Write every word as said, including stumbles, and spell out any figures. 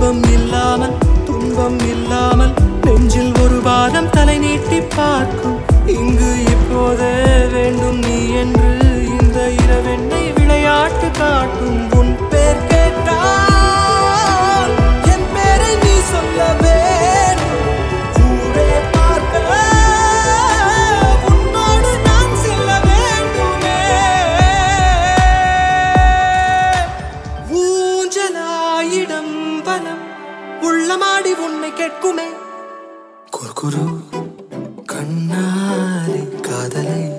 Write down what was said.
இன்பம் இல்லாமல் துன்பம் இல்லாமல் நெஞ்சில் ஒரு பாதம் தலை நீட்டி பார்க்கும். இங்கு இப்போதே வேண்டும் நீ என்று இந்த இரவெண்ணை விளையாட்டு காட்டும். உன் பேர் கேட்டால் என் பேரை நீ சொல்ல வேண்டும். ஊரே பார்க்க உன்னோடு நான் செல்ல வேண்டுமே. ஊஞ்சலாயிடம் பலம் உள்ளமாடி உன்னை கேட்குமே. குறுகுறு கண்ணாலே காதலை